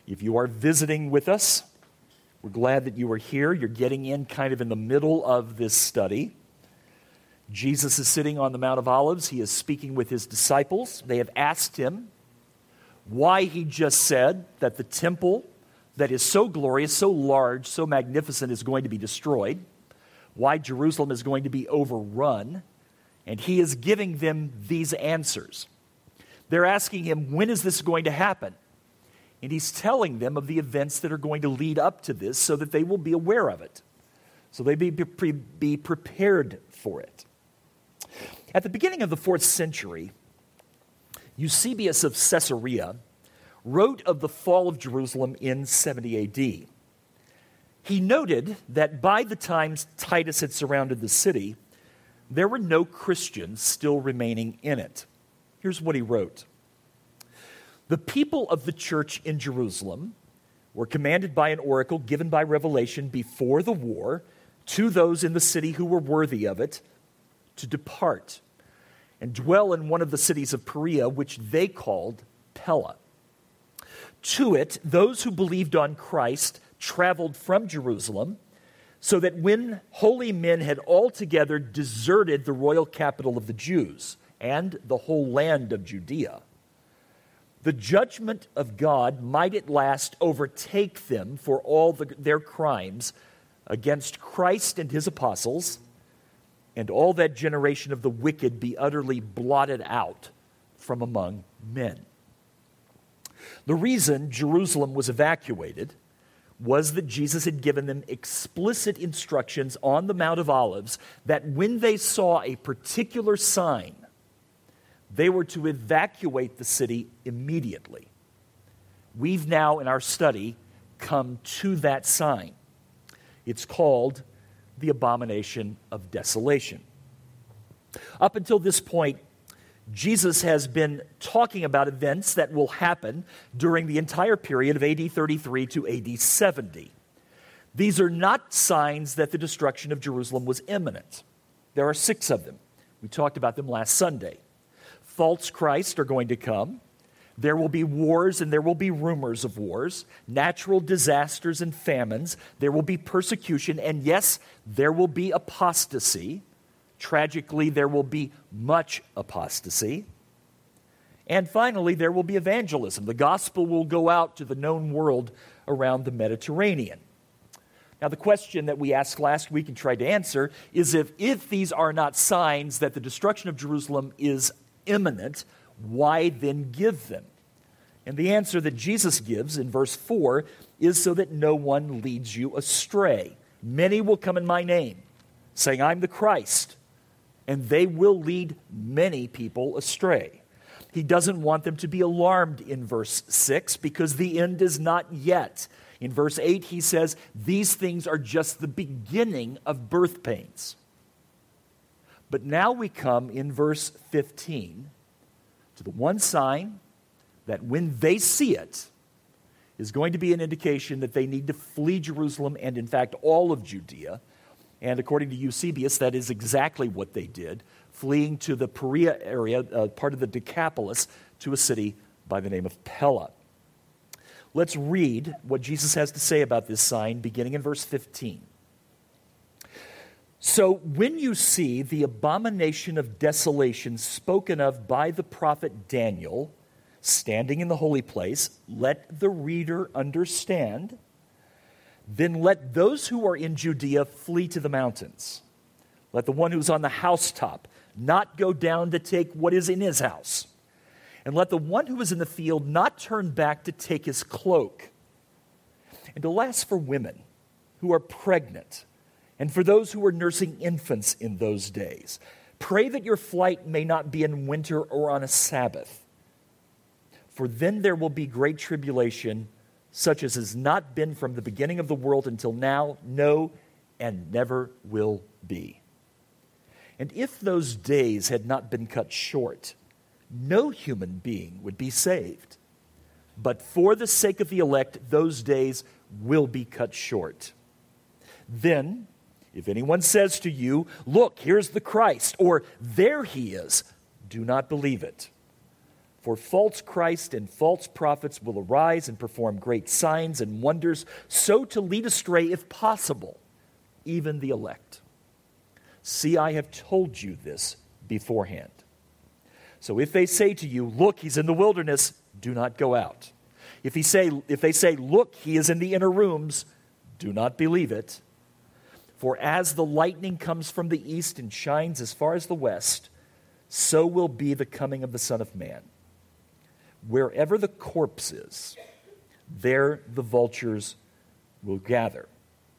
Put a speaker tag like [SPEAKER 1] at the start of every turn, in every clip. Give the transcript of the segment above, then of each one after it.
[SPEAKER 1] If you are visiting with us, we're glad that you are here. You're getting in kind of in the middle of this study. Jesus is sitting on the Mount of Olives. He is speaking with his disciples. They have asked him why he just said that the temple that is so glorious, so large, so magnificent is going to be destroyed, why Jerusalem is going to be overrun, and he is giving them these answers. They're asking him, when is this going to happen? And he's telling them of the events that are going to lead up to this so that they will be aware of it, so they be prepared for it. At the beginning of the 4th century, Eusebius of Caesarea wrote of the fall of Jerusalem in 70 AD. He noted that by the time Titus had surrounded the city, there were no Christians still remaining in it. Here's what he wrote. The people of the church in Jerusalem were commanded by an oracle given by revelation before the war to those in the city who were worthy of it to depart and dwell in one of the cities of Perea, which they called Pella. To it, those who believed on Christ traveled from Jerusalem, so that when holy men had altogether deserted the royal capital of the Jews and the whole land of Judea, the judgment of God might at last overtake them for all their crimes against Christ and his apostles, and all that generation of the wicked be utterly blotted out from among men. The reason Jerusalem was evacuated was that Jesus had given them explicit instructions on the Mount of Olives that when they saw a particular sign, they were to evacuate the city immediately. We've now, in our study, come to that sign. It's called the abomination of desolation. Up until this point, Jesus has been talking about events that will happen during the entire period of AD 33 to AD 70. These are not signs that the destruction of Jerusalem was imminent. There are 6 of them. We talked about them last Sunday. False Christs are going to come. There will be wars and there will be rumors of wars, natural disasters and famines. There will be persecution, and yes, there will be apostasy. Tragically, there will be much apostasy. And finally, there will be evangelism. The gospel will go out to the known world around the Mediterranean. Now, the question that we asked last week and tried to answer is if these are not signs that the destruction of Jerusalem is imminent, why then give them? And the answer that Jesus gives in verse 4 is so that no one leads you astray. Many will come in my name, saying, I'm the Christ, and they will lead many people astray. He doesn't want them to be alarmed in verse 6 because the end is not yet. In verse 8, he says, these things are just the beginning of birth pains. But now we come in verse 15 to the one sign that when they see it is going to be an indication that they need to flee Jerusalem and, in fact, all of Judea. And according to Eusebius, that is exactly what they did, fleeing to the Perea area, part of the Decapolis, to a city by the name of Pella. Let's read what Jesus has to say about this sign, beginning in verse 15. So when you see the abomination of desolation spoken of by the prophet Daniel standing in the holy place, let the reader understand. Then let those who are in Judea flee to the mountains. Let the one who's on the housetop not go down to take what is in his house. And let the one who is in the field not turn back to take his cloak. And alas for women who are pregnant, and for those who are nursing infants in those days. Pray that your flight may not be in winter or on a Sabbath. For then there will be great tribulation, such as has not been from the beginning of the world until now, no, and never will be. And if those days had not been cut short, no human being would be saved. But for the sake of the elect, those days will be cut short. Then, if anyone says to you, look, here's the Christ, or there he is, do not believe it. For false Christ and false prophets will arise and perform great signs and wonders, so to lead astray, if possible, even the elect. See, I have told you this beforehand. So if they say to you, look, he's in the wilderness, do not go out. If they say, look, he is in the inner rooms, do not believe it. For as the lightning comes from the east and shines as far as the west, so will be the coming of the Son of Man. Wherever the corpse is, there the vultures will gather.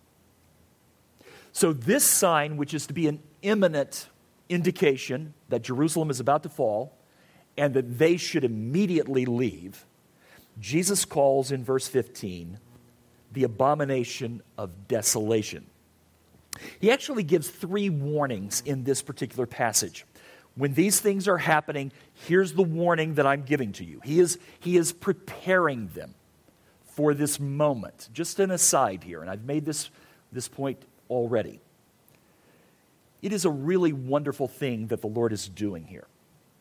[SPEAKER 1] So this sign, which is to be an imminent indication that Jerusalem is about to fall and that they should immediately leave, Jesus calls in verse 15 the abomination of desolation. He actually gives 3 warnings in this particular passage. When these things are happening, here's the warning that I'm giving to you. He is preparing them for this moment. Just an aside here, and I've made this point already. It is a really wonderful thing that the Lord is doing here.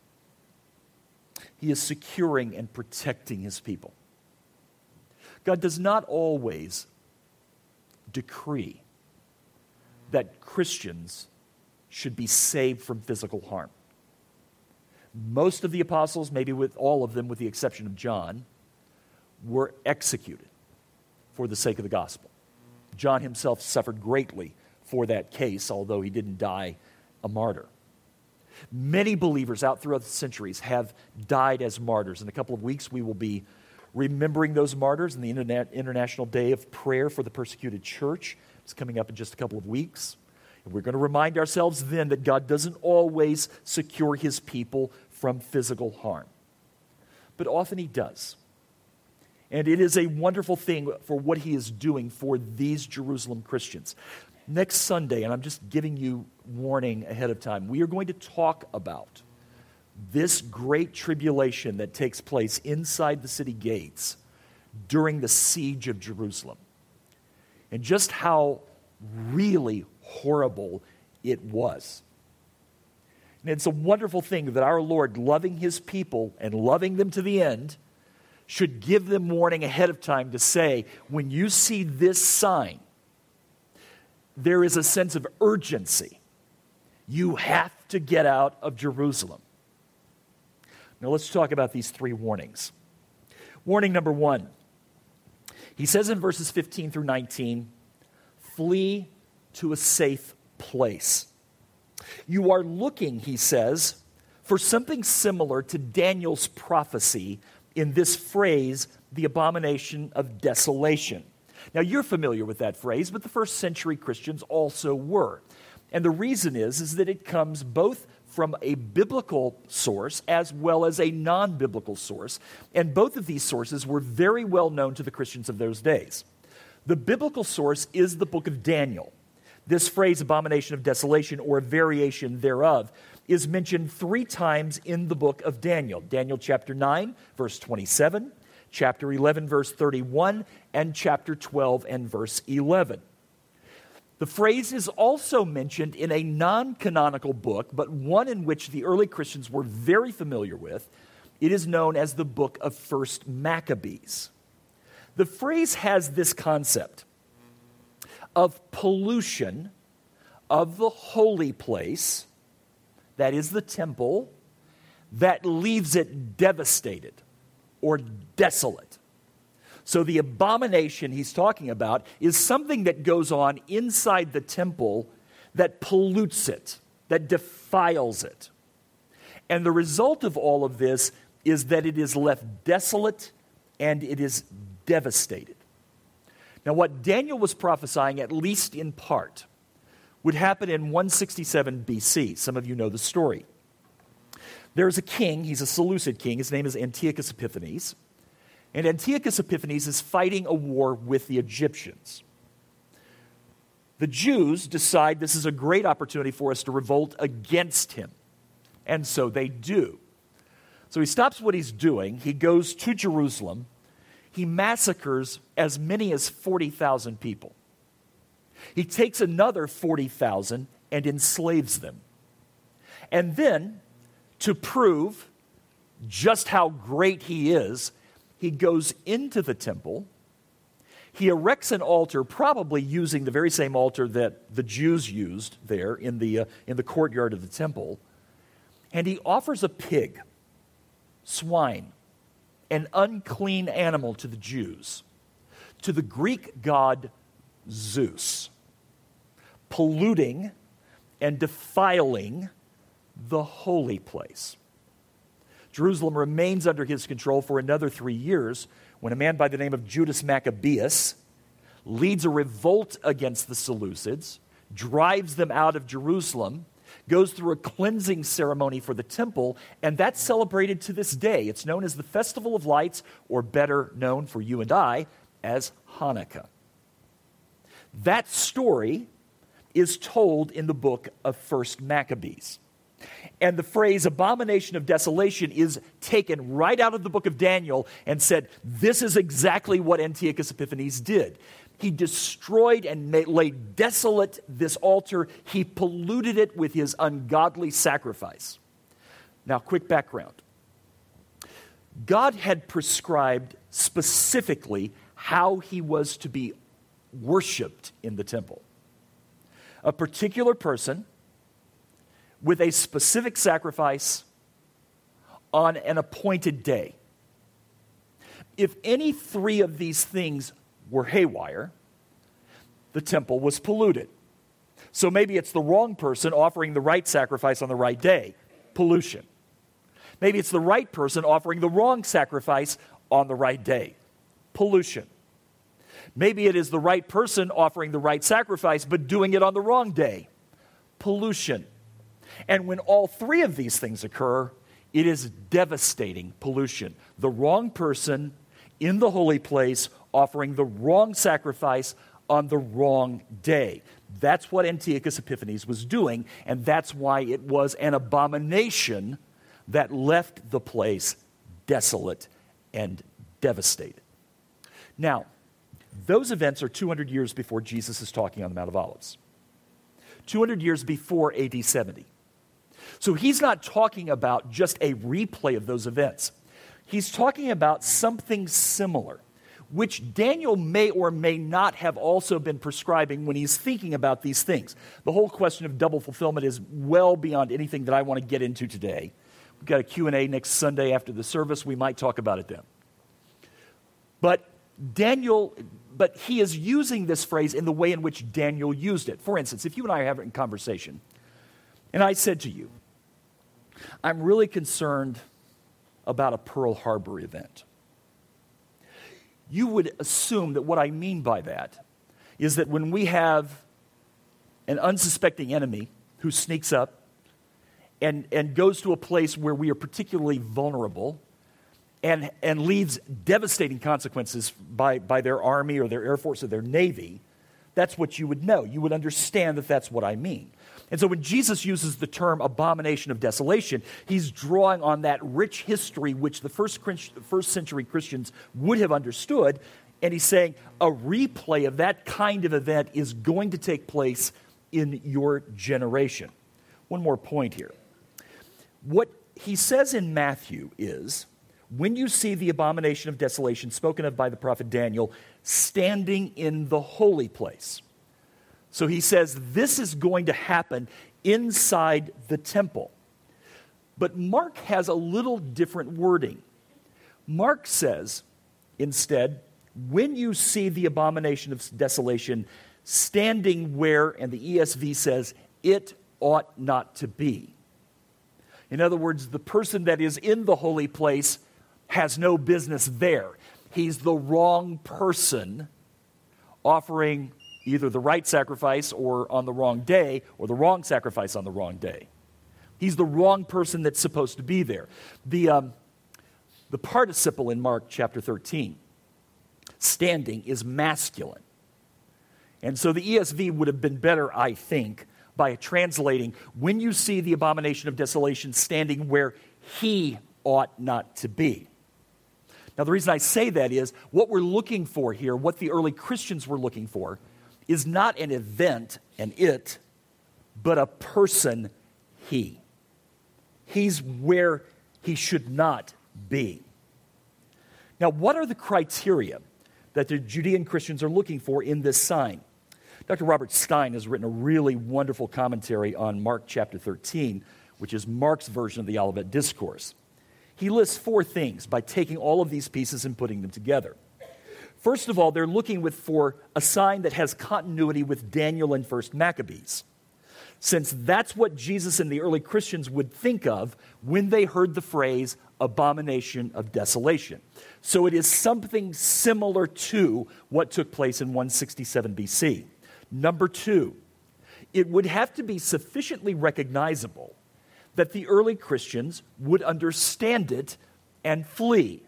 [SPEAKER 1] He is securing and protecting his people. God does not always decree that Christians should be saved from physical harm. Most of the apostles, maybe with all of them with the exception of John, were executed for the sake of the gospel. John himself suffered greatly for that case, although he didn't die a martyr. Many believers out throughout the centuries have died as martyrs. In a couple of weeks, we will be remembering those martyrs in the International Day of Prayer for the Persecuted Church. It's coming up in just a couple of weeks. And we're going to remind ourselves then that God doesn't always secure his people from physical harm. But often he does. And it is a wonderful thing for what he is doing for these Jerusalem Christians. Next Sunday, and I'm just giving you warning ahead of time, we are going to talk about this great tribulation that takes place inside the city gates during the siege of Jerusalem. And just how really horrible it was. And it's a wonderful thing that our Lord, loving his people and loving them to the end, should give them warning ahead of time to say, when you see this sign, there is a sense of urgency. You have to get out of Jerusalem. Now let's talk about these 3 warnings. Warning number 1. He says in verses 15 through 19, flee to a safe place. You are looking, he says, for something similar to Daniel's prophecy in this phrase, the abomination of desolation. Now, you're familiar with that phrase, but the first century Christians also were. And the reason is that it comes both from a biblical source as well as a non-biblical source. And both of these sources were very well known to the Christians of those days. The biblical source is the book of Daniel. This phrase, abomination of desolation, or a variation thereof, is mentioned 3 times in the book of Daniel. Daniel chapter 9, verse 27, chapter 11, verse 31, and chapter 12 and verse 11. The phrase is also mentioned in a non-canonical book, but one in which the early Christians were very familiar with. It is known as the book of 1 Maccabees. The phrase has this concept of pollution of the holy place, that is the temple, that leaves it devastated or desolate. So the abomination he's talking about is something that goes on inside the temple that pollutes it, that defiles it. And the result of all of this is that it is left desolate and it is devastated. Now, what Daniel was prophesying, at least in part, would happen in 167 BC. Some of you know the story. There's a king, he's a Seleucid king, his name is Antiochus Epiphanes. And Antiochus Epiphanes is fighting a war with the Egyptians. The Jews decide this is a great opportunity for us to revolt against him. And so they do. So he stops what he's doing. He goes to Jerusalem. He massacres as many as 40,000 people. He takes another 40,000 and enslaves them. And then, to prove just how great he is, he goes into the temple. He erects an altar, probably using the very same altar that the Jews used there in the courtyard of the temple. And he offers a pig, swine, an unclean animal to the Jews, to the Greek god Zeus, polluting and defiling the holy place. Jerusalem remains under his control for another 3 years when a man by the name of Judas Maccabeus leads a revolt against the Seleucids, drives them out of Jerusalem, goes through a cleansing ceremony for the temple, and that's celebrated to this day. It's known as the Festival of Lights, or better known for you and I as Hanukkah. That story is told in the book of 1 Maccabees. And the phrase abomination of desolation is taken right out of the book of Daniel and said, this is exactly what Antiochus Epiphanes did. He destroyed and laid desolate this altar. He polluted it with his ungodly sacrifice. Now, quick background. God had prescribed specifically how he was to be worshiped in the temple. A particular person with a specific sacrifice on an appointed day. If any three of these things were haywire, the temple was polluted. So maybe it's the wrong person offering the right sacrifice on the right day, pollution. Maybe it's the right person offering the wrong sacrifice on the right day, pollution. Maybe it is the right person offering the right sacrifice but doing it on the wrong day, pollution. And when all three of these things occur, it is devastating pollution. The wrong person in the holy place offering the wrong sacrifice on the wrong day. That's what Antiochus Epiphanes was doing, and that's why it was an abomination that left the place desolate and devastated. Now, those events are 200 years before Jesus is talking on the Mount of Olives. 200 years before AD 70. So he's not talking about just a replay of those events. He's talking about something similar, which Daniel may or may not have also been prescribing when he's thinking about these things. The whole question of double fulfillment is well beyond anything that I want to get into today. We've got a Q&A next Sunday after the service. We might talk about it then. But he is using this phrase in the way in which Daniel used it. For instance, if you and I are having a conversation, and I said to you, I'm really concerned about a Pearl Harbor event. You would assume that what I mean by that is that when we have an unsuspecting enemy who sneaks up and goes to a place where we are particularly vulnerable and leaves devastating consequences by their army or their air force or their navy, that's what you would know. You would understand that that's what I mean. And so when Jesus uses the term abomination of desolation, he's drawing on that rich history which the first century Christians would have understood, and he's saying a replay of that kind of event is going to take place in your generation. One more point here. What he says in Matthew is, when you see the abomination of desolation spoken of by the prophet Daniel standing in the holy place. So he says this is going to happen inside the temple. But Mark has a little different wording. Mark says, instead, when you see the abomination of desolation standing where, and the ESV says, it ought not to be. In other words, the person that is in the holy place has no business there. He's the wrong person offering either the right sacrifice or on the wrong day, or the wrong sacrifice on the wrong day. He's the wrong person that's supposed to be there. The participle in Mark chapter 13, standing, is masculine. And so the ESV would have been better, I think, by translating, when you see the abomination of desolation standing where he ought not to be. Now, the reason I say that is what we're looking for here, what the early Christians were looking for, is not an event, an it, but a person, he. He's where He should not be. Now, what are the criteria that the Judean Christians are looking for in this sign? Dr. Robert Stein has written a really wonderful commentary on Mark chapter 13, which is Mark's version of the Olivet Discourse. He lists 4 things by taking all of these pieces and putting them together. First of all, they're looking for a sign that has continuity with Daniel and 1 Maccabees, since that's what Jesus and the early Christians would think of when they heard the phrase abomination of desolation. So it is something similar to what took place in 167 BC. Number 2, it would have to be sufficiently recognizable that the early Christians would understand it and flee.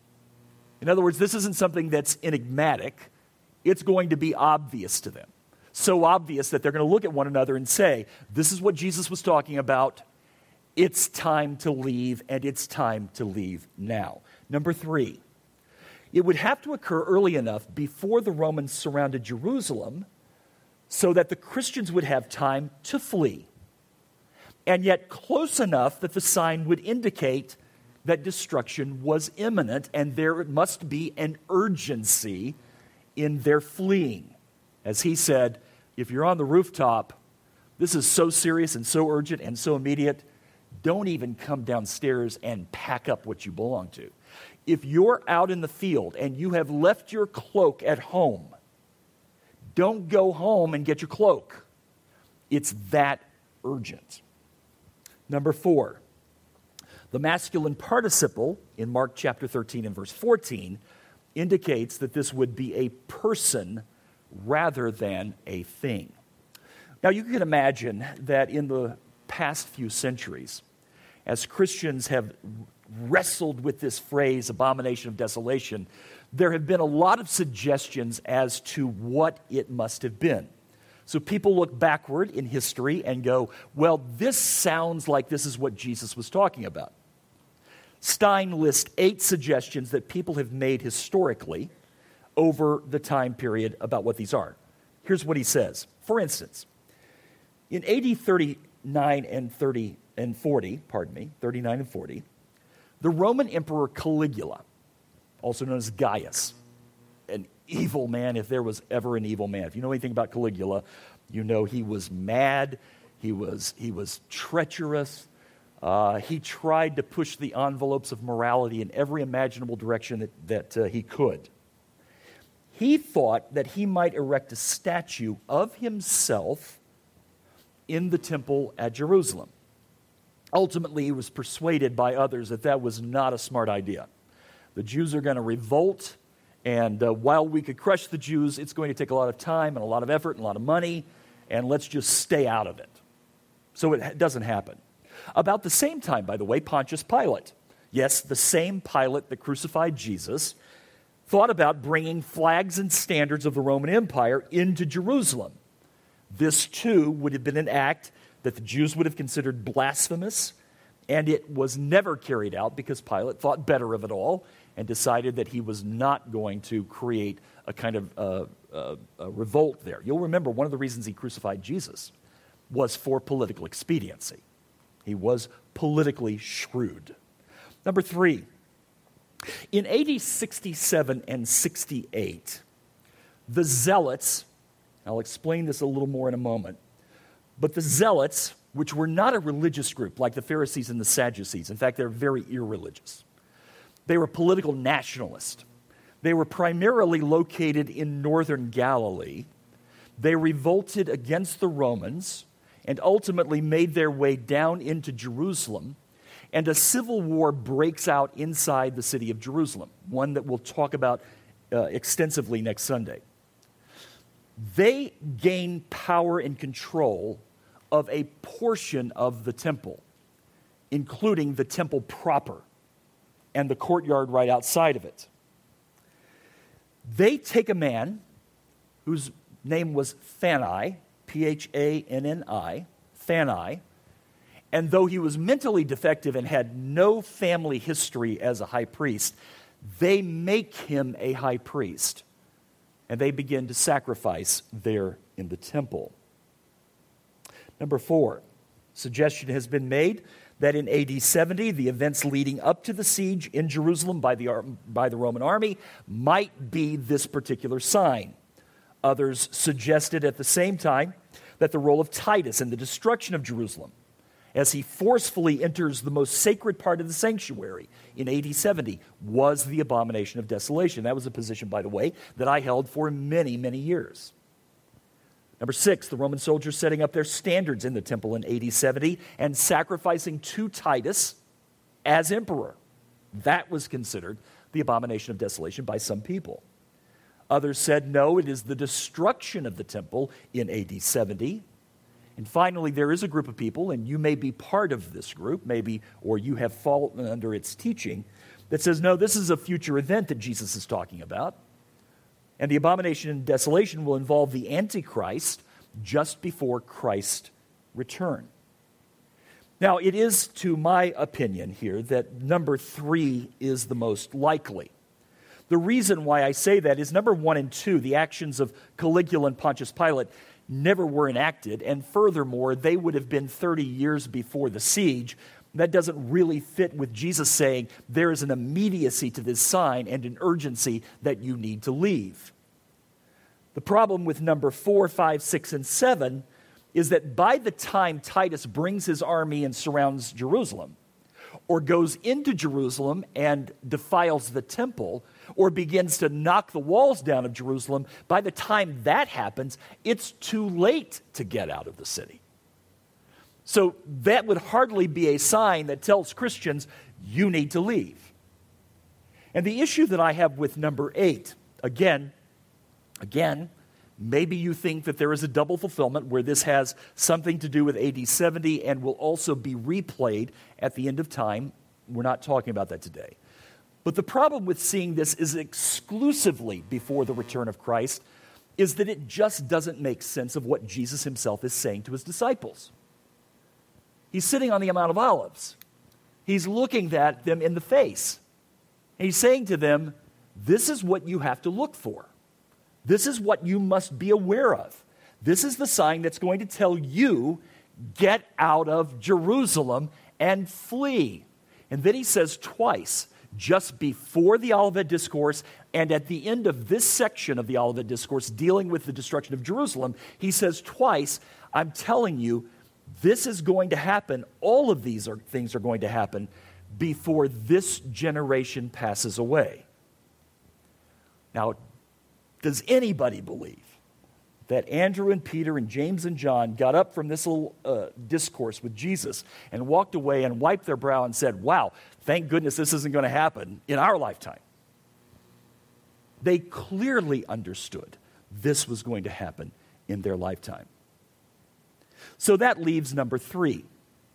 [SPEAKER 1] In other words, this isn't something that's enigmatic. It's going to be obvious to them. So obvious that they're going to look at one another and say, this is what Jesus was talking about. It's time to leave, and it's time to leave now. Number 3, it would have to occur early enough before the Romans surrounded Jerusalem so that the Christians would have time to flee, and yet close enough that the sign would indicate that destruction was imminent, and there must be an urgency in their fleeing. As he said, if you're on the rooftop, this is so serious and so urgent and so immediate, don't even come downstairs and pack up what you belong to. If you're out in the field and you have left your cloak at home, don't go home and get your cloak. It's that urgent. Number 4, the masculine participle in Mark chapter 13 and verse 14 indicates that this would be a person rather than a thing. Now, you can imagine that in the past few centuries, as Christians have wrestled with this phrase, abomination of desolation, there have been a lot of suggestions as to what it must have been. So people look backward in history and go, well, this sounds like this is what Jesus was talking about. Stein lists 8 suggestions that people have made historically over the time period about what these are. Here's what he says. For instance, in AD 39 and 40, the Roman Emperor Caligula, also known as Gaius, an evil man if there was ever an evil man. If you know anything about Caligula, you know he was mad, he was treacherous, he tried to push the envelopes of morality in every imaginable direction that he could. He thought that he might erect a statue of himself in the temple at Jerusalem. Ultimately, he was persuaded by others that that was not a smart idea. The Jews are going to revolt, and while we could crush the Jews, it's going to take a lot of time and a lot of effort and a lot of money, and let's just stay out of it. So it doesn't happen. About the same time, by the way, Pontius Pilate, yes, the same Pilate that crucified Jesus, thought about bringing flags and standards of the Roman Empire into Jerusalem. This, too, would have been an act that the Jews would have considered blasphemous, and it was never carried out because Pilate thought better of it all and decided that he was not going to create a kind of a revolt there. You'll remember one of the reasons he crucified Jesus was for political expediency. He was politically shrewd. Number 3, in AD 67 and 68, the Zealots, I'll explain this a little more in a moment, but the Zealots, which were not a religious group like the Pharisees and the Sadducees, in fact, they're very irreligious. They were political nationalists. They were primarily located in northern Galilee. They revolted against the Romans and ultimately made their way down into Jerusalem, and a civil war breaks out inside the city of Jerusalem, one that we'll talk about extensively next Sunday. They gain power and control of a portion of the temple, including the temple proper and the courtyard right outside of it. They take a man whose name was Phanni, Phanni, Phanni, and though he was mentally defective and had no family history as a high priest, they make him a high priest, and they begin to sacrifice there in the temple. Number 4, suggestion has been made that in AD 70, the events leading up to the siege in Jerusalem by the Roman army might be this particular sign. Others suggested at the same time that the role of Titus in the destruction of Jerusalem, as he forcefully enters the most sacred part of the sanctuary in AD 70, was the abomination of desolation. That was a position, by the way, that I held for many, many years. Number 6, the Roman soldiers setting up their standards in the temple in AD 70 and sacrificing to Titus as emperor. That was considered the abomination of desolation by some people. Others said, no, it is the destruction of the temple in AD 70. And finally, there is a group of people, and you may be part of this group, maybe, or you have fallen under its teaching, that says, no, this is a future event that Jesus is talking about. And the abomination and desolation will involve the Antichrist just before Christ's return. Now, it is, to my opinion here, that number 3 is the most likely. The reason why I say that is number 1 and 2, the actions of Caligula and Pontius Pilate, never were enacted, and furthermore, they would have been 30 years before the siege. That doesn't really fit with Jesus saying there is an immediacy to this sign and an urgency that you need to leave. The problem with number 4, 5, 6, and 7 is that by the time Titus brings his army and surrounds Jerusalem, or goes into Jerusalem and defiles the temple, or begins to knock the walls down of Jerusalem, by the time that happens, it's too late to get out of the city. So that would hardly be a sign that tells Christians, you need to leave. And the issue that I have with number 8, again, maybe you think that there is a double fulfillment where this has something to do with AD 70 and will also be replayed at the end of time. We're not talking about that today. But the problem with seeing this is exclusively before the return of Christ is that it just doesn't make sense of what Jesus himself is saying to his disciples. He's sitting on the Mount of Olives. He's looking at them in the face. And he's saying to them, this is what you have to look for. This is what you must be aware of. This is the sign that's going to tell you, get out of Jerusalem and flee. And then he says twice, just before the Olivet Discourse and at the end of this section of the Olivet Discourse dealing with the destruction of Jerusalem, he says twice, I'm telling you, this is going to happen. All of these things are going to happen before this generation passes away. Now, does anybody believe that Andrew and Peter and James and John got up from this little discourse with Jesus and walked away and wiped their brow and said, wow, thank goodness this isn't going to happen in our lifetime? They clearly understood this was going to happen in their lifetime. So that leaves number 3.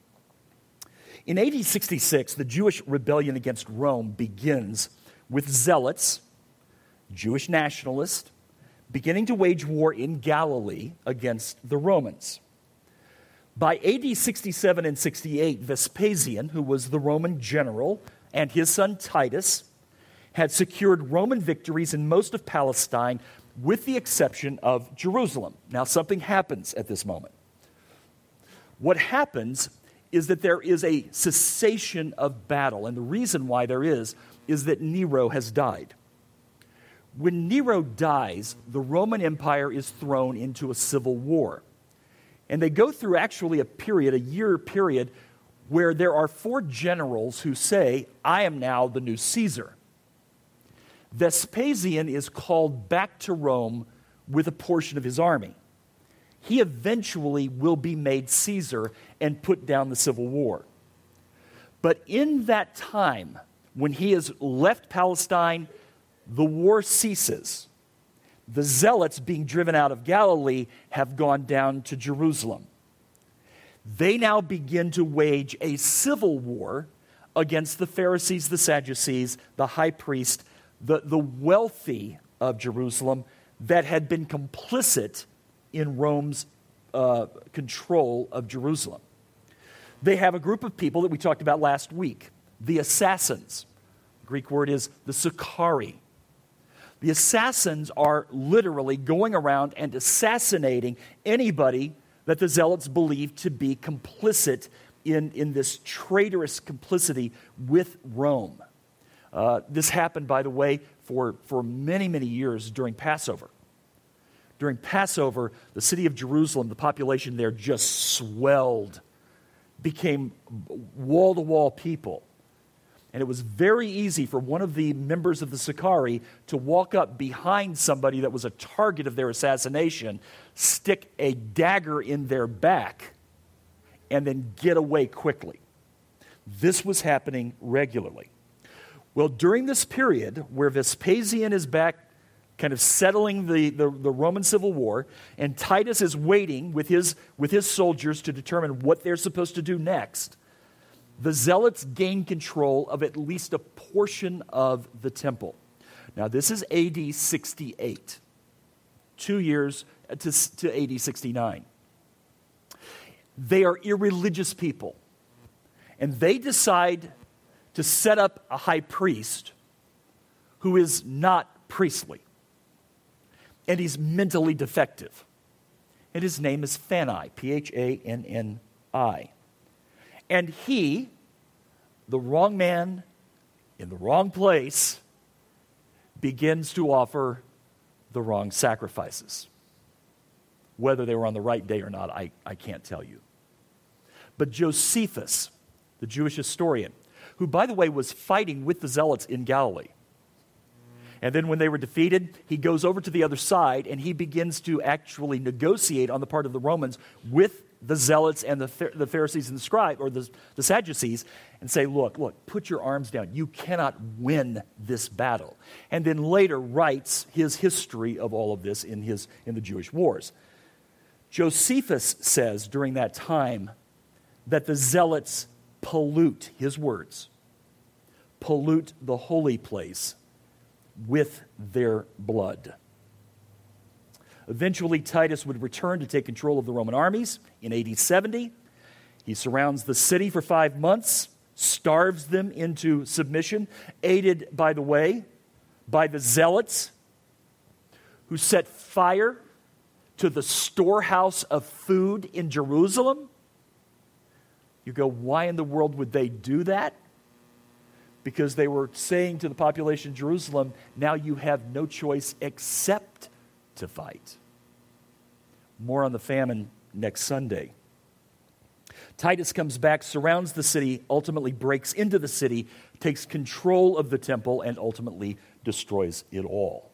[SPEAKER 1] In AD 66, the Jewish rebellion against Rome begins with zealots, Jewish nationalists, beginning to wage war in Galilee against the Romans. By AD 67 and 68, Vespasian, who was the Roman general, and his son Titus had secured Roman victories in most of Palestine with the exception of Jerusalem. Now, something happens at this moment. What happens is that there is a cessation of battle, and the reason why there is that Nero has died. When Nero dies, the Roman Empire is thrown into a civil war. And they go through actually a year period, where there are 4 generals who say, I am now the new Caesar. Vespasian is called back to Rome with a portion of his army. He eventually will be made Caesar and put down the civil war. But in that time, when he has left Palestine, the war ceases. The zealots being driven out of Galilee have gone down to Jerusalem. They now begin to wage a civil war against the Pharisees, the Sadducees, the high priest, the wealthy of Jerusalem that had been complicit in Rome's control of Jerusalem. They have a group of people that we talked about last week, the assassins. The Greek word is the Sicarii. The assassins are literally going around and assassinating anybody that the zealots believe to be complicit in this traitorous complicity with Rome. This happened, by the way, for many, many years during Passover. During Passover, the city of Jerusalem, the population there just swelled, became wall-to-wall people. And it was very easy for one of the members of the Sicarii to walk up behind somebody that was a target of their assassination, stick a dagger in their back, and then get away quickly. This was happening regularly. Well, during this period where Vespasian is back kind of settling the Roman Civil War, and Titus is waiting with his soldiers to determine what they're supposed to do next, the Zealots gain control of at least a portion of the temple. Now, this is AD 68, 2 years to AD 69. They are irreligious people, and they decide to set up a high priest who is not priestly, and he's mentally defective. And his name is Phanni, Phanni. And he, the wrong man in the wrong place, begins to offer the wrong sacrifices. Whether they were on the right day or not, I can't tell you. But Josephus, the Jewish historian, who, by the way, was fighting with the Zealots in Galilee, and then when they were defeated, he goes over to the other side and he begins to actually negotiate on the part of the Romans with the Zealots and the Pharisees and the scribes, or the Sadducees, and say, look, put your arms down. You cannot win this battle. And then later writes his history of all of this in the Jewish wars. Josephus says during that time that the Zealots pollute, his words, pollute the holy place with their blood. Eventually, Titus would return to take control of the Roman armies in AD 70. He surrounds the city for 5 months, starves them into submission, aided, by the way, by the Zealots, who set fire to the storehouse of food in Jerusalem. You go, why in the world would they do that? Because they were saying to the population of Jerusalem, now you have no choice except to fight. More on the famine next Sunday. Titus comes back, surrounds the city, ultimately breaks into the city, takes control of the temple, and ultimately destroys it all.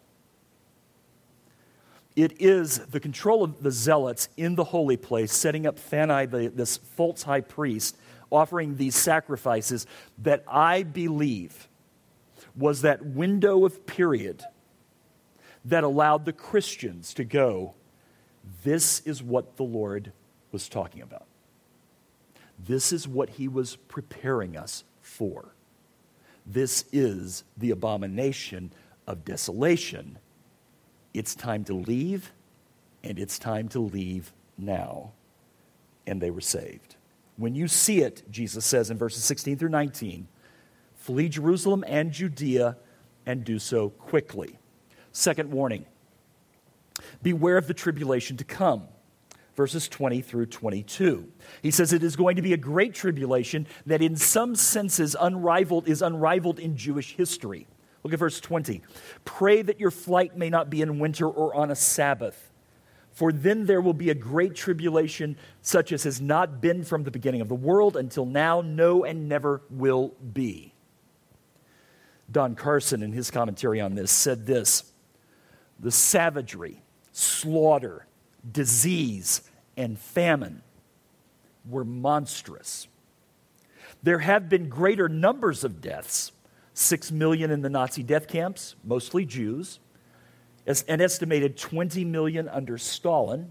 [SPEAKER 1] It is the control of the Zealots in the holy place, setting up Phanni, this false high priest, offering these sacrifices, that I believe was that window of period that allowed the Christians to go, this is what the Lord was talking about. This is what he was preparing us for. This is the abomination of desolation. It's time to leave, and it's time to leave now. And they were saved. When you see it, Jesus says in verses 16 through 19, flee Jerusalem and Judea and do so quickly. Second warning, beware of the tribulation to come. Verses 20 through 22. He says it is going to be a great tribulation that in some senses is unrivaled in Jewish history. Look at verse 20. Pray that your flight may not be in winter or on a Sabbath. For then there will be a great tribulation such as has not been from the beginning of the world until now, no, and never will be. Don Carson, in his commentary on this, said this: the savagery, slaughter, disease, and famine were monstrous. There have been greater numbers of deaths, 6 million in the Nazi death camps, mostly Jews, an estimated 20 million under Stalin,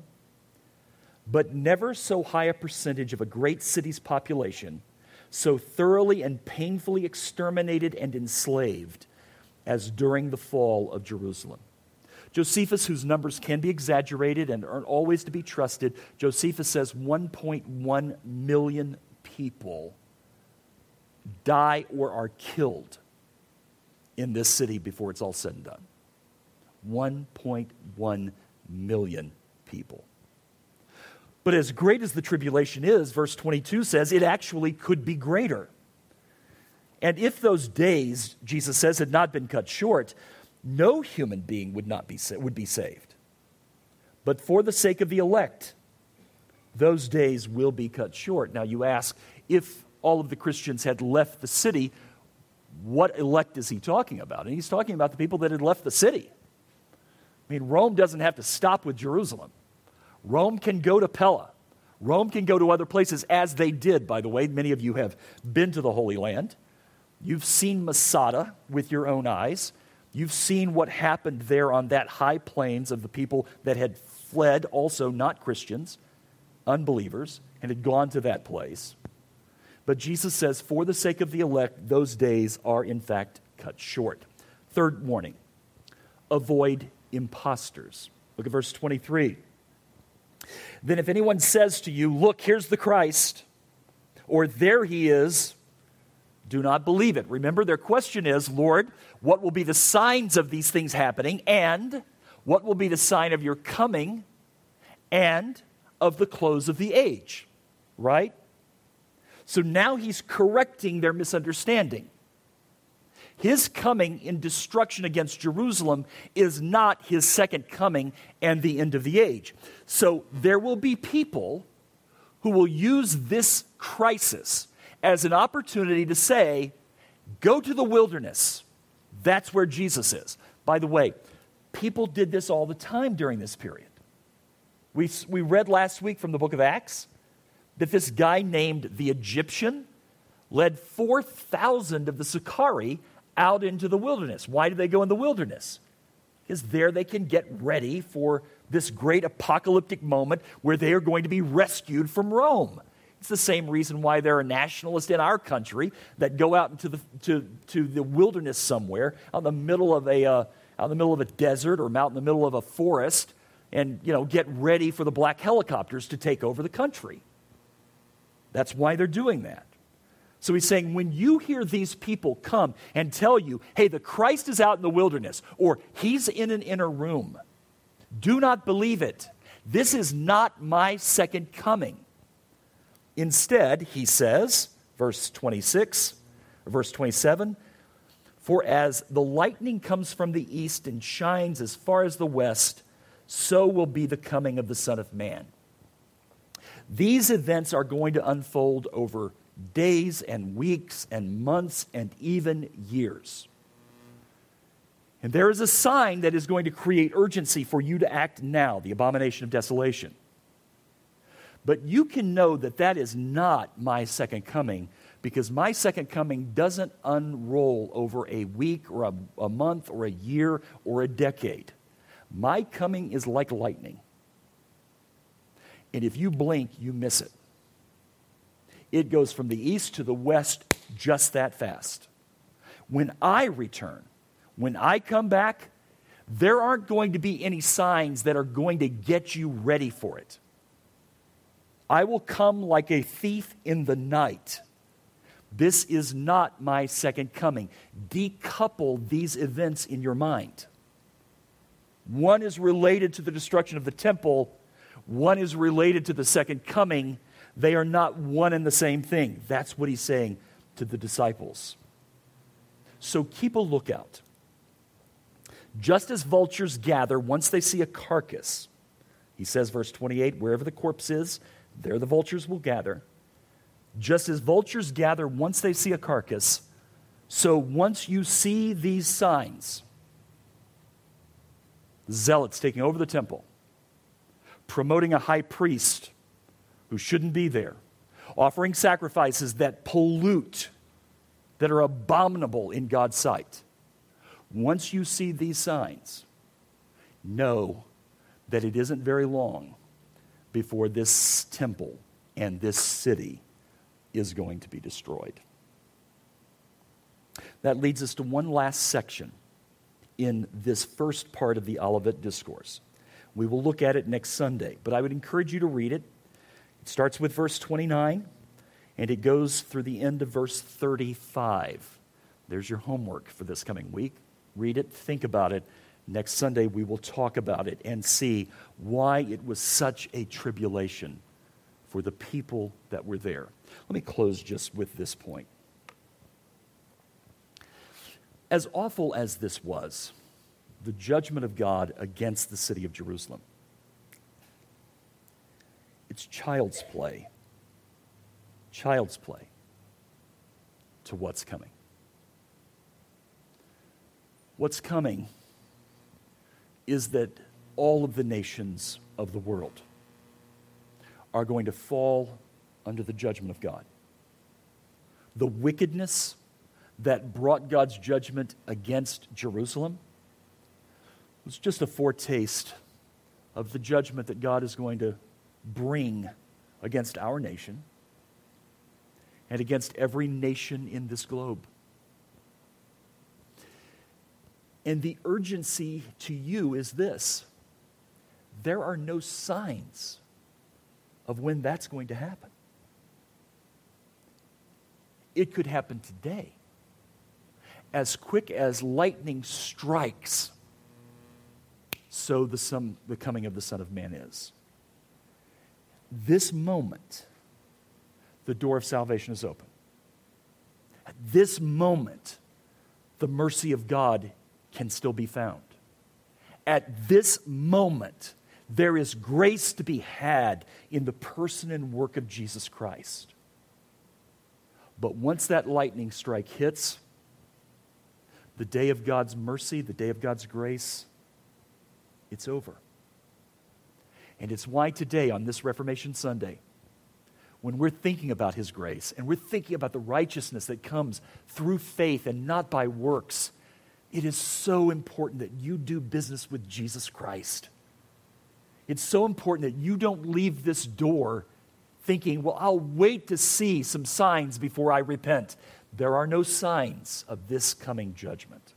[SPEAKER 1] but never so high a percentage of a great city's population so thoroughly and painfully exterminated and enslaved as during the fall of Jerusalem. Josephus, whose numbers can be exaggerated and aren't always to be trusted, Josephus says 1.1 million people die or are killed in this city before it's all said and done. 1.1 million people. But as great as the tribulation is, verse 22 says, it actually could be greater. And if those days, Jesus says, had not been cut short, no human being would be saved. But for the sake of the elect, those days will be cut short. Now you ask, if all of the Christians had left the city, what elect is he talking about? And he's talking about the people that had left the city. I mean, Rome doesn't have to stop with Jerusalem. Rome can go to Pella. Rome can go to other places, as they did, by the way. Many of you have been to the Holy Land. You've seen Masada with your own eyes. You've seen what happened there on that high plains of the people that had fled, also not Christians, unbelievers, and had gone to that place. But Jesus says, for the sake of the elect, those days are in fact cut short. Third warning, avoid imposters. Look at verse 23. Then if anyone says to you, look, here's the Christ, or there he is, do not believe it. Remember, their question is, Lord, what will be the signs of these things happening, and what will be the sign of your coming and of the close of the age? Right? So now he's correcting their misunderstanding. His coming in destruction against Jerusalem is not his second coming and the end of the age. So there will be people who will use this crisis as an opportunity to say, go to the wilderness. That's where Jesus is. By the way, people did this all the time during this period. We read last week from the book of Acts that this guy named the Egyptian led 4,000 of the Sicarii out into the wilderness. Why do they go in the wilderness? Because there they can get ready for this great apocalyptic moment where they are going to be rescued from Rome. It's the same reason why there are nationalists in our country that go out into the wilderness somewhere, out in the middle of a desert or out in the middle of a forest, and get ready for the black helicopters to take over the country. That's why they're doing that. So he's saying, when you hear these people come and tell you, hey, the Christ is out in the wilderness, or he's in an inner room, do not believe it. This is not my second coming. Instead, he says, verse 26, verse 27, for as the lightning comes from the east and shines as far as the west, so will be the coming of the Son of Man. These events are going to unfold over days and weeks and months and even years. And there is a sign that is going to create urgency for you to act now, the abomination of desolation. But you can know that that is not my second coming, because my second coming doesn't unroll over a week or a month or a year or a decade. My coming is like lightning. And if you blink, you miss it. It goes from the east to the west just that fast. When I return, when I come back, there aren't going to be any signs that are going to get you ready for it. I will come like a thief in the night. This is not my second coming. Decouple these events in your mind. One is related to the destruction of the temple. One is related to the second coming. They are not one and the same thing. That's what he's saying to the disciples. So keep a lookout. Just as vultures gather once they see a carcass, he says, verse 28, wherever the corpse is, there the vultures will gather. Just as vultures gather once they see a carcass, so once you see these signs, zealots taking over the temple, promoting a high priest who shouldn't be there, offering sacrifices that pollute, that are abominable in God's sight. Once you see these signs, know that it isn't very long before this temple and this city is going to be destroyed. That leads us to one last section in this first part of the Olivet Discourse. We will look at it next Sunday, but I would encourage you to read it. It starts with verse 29, and it goes through the end of verse 35. There's your homework for this coming week. Read it, think about it. Next Sunday, we will talk about it and see why it was such a tribulation for the people that were there. Let me close just with this point. As awful as this was, the judgment of God against the city of Jerusalem, it's child's play to what's coming. What's coming is that all of the nations of the world are going to fall under the judgment of God. The wickedness that brought God's judgment against Jerusalem was just a foretaste of the judgment that God is going to bring against our nation and against every nation in this globe. And the urgency to you is this: there are no signs of when that's going to happen. It could happen today. As quick as lightning strikes, so the coming of the Son of Man is. This moment, the door of salvation is open. At this moment, the mercy of God can still be found. At this moment, there is grace to be had in the person and work of Jesus Christ. But once that lightning strike hits, the day of God's mercy, the day of God's grace, it's over. And it's why today, on this Reformation Sunday, when we're thinking about His grace and we're thinking about the righteousness that comes through faith and not by works, it is so important that you do business with Jesus Christ. It's so important that you don't leave this door thinking, well, I'll wait to see some signs before I repent. There are no signs of this coming judgment.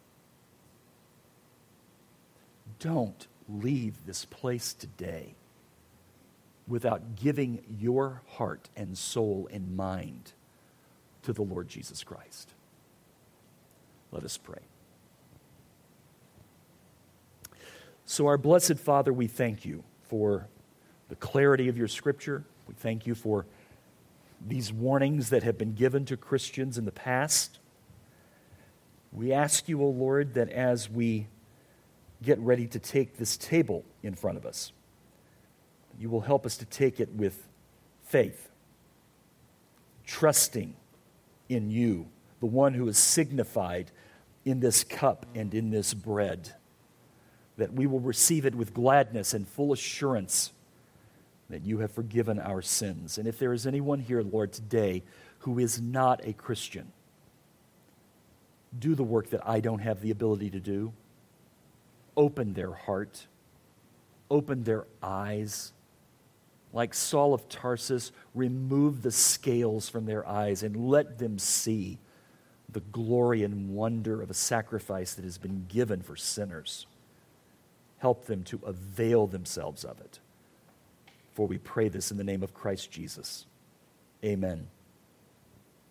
[SPEAKER 1] Don't leave this place today without giving your heart and soul and mind to the Lord Jesus Christ. Let us pray. So, our blessed Father, we thank you for the clarity of your Scripture. We thank you for these warnings that have been given to Christians in the past. We ask you, O Lord, that as we get ready to take this table in front of us, you will help us to take it with faith, trusting in you, the one who is signified in this cup and in this bread, that we will receive it with gladness and full assurance that you have forgiven our sins. And if there is anyone here, Lord, today who is not a Christian, do the work that I don't have the ability to do. Open their heart, open their eyes. Like Saul of Tarsus, remove the scales from their eyes and let them see the glory and wonder of a sacrifice that has been given for sinners. Help them to avail themselves of it. For we pray this in the name of Christ Jesus. Amen.